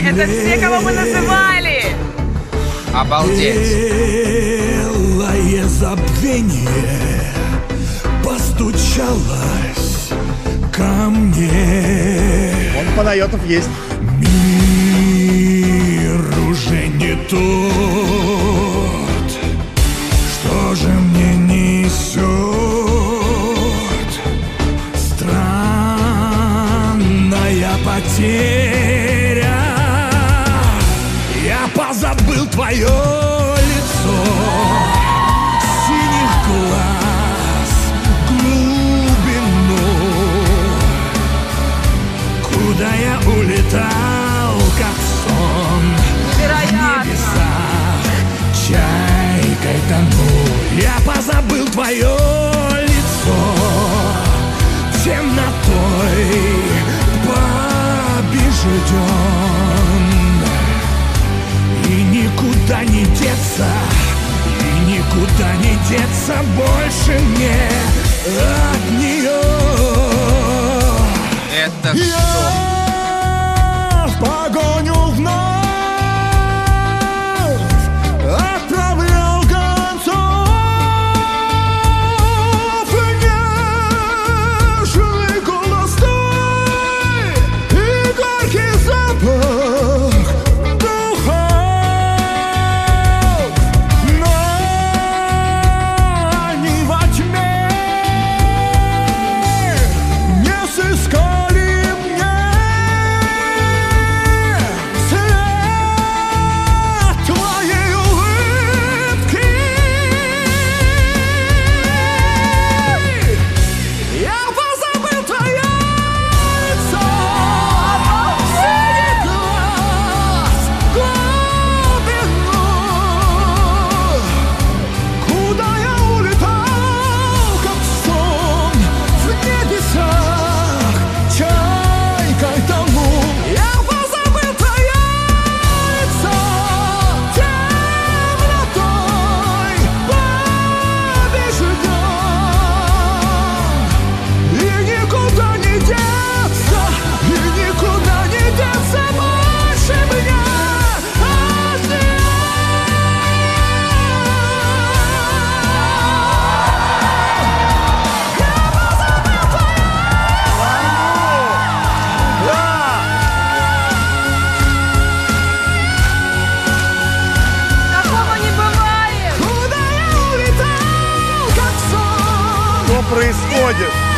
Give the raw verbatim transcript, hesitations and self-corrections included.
Это все, кого мы называли. Обалдеть. Белое забвение постучалось ко мне. Он Панайотов есть. Мир уже не тот. Что же мне несет странная потеря? Я позабыл твое лицо, синих глаз, глубину, куда я улетал, как сон. Вероятно. В небесах чайкой тону. Я позабыл твое лицо, темнотой побежден. И никуда не деться, и никуда не деться больше мне от нее. Это Я что? в погоню вновь отправлял гонцов, нежный голос твой и горький запах духов. Но они во тьме не сыскали мне след твоей улыбки. Я позабыл твое лицо, синий глаз, глубину, куда я улетал, как сон в небесах, чайкой тону. Я позабыл твое лицо, темнотой побежден. И никуда не деться, и никуда не деться больше меня от нее. Я позабыл твое Такого не бывает. куда я улетал, как сон. Что происходит?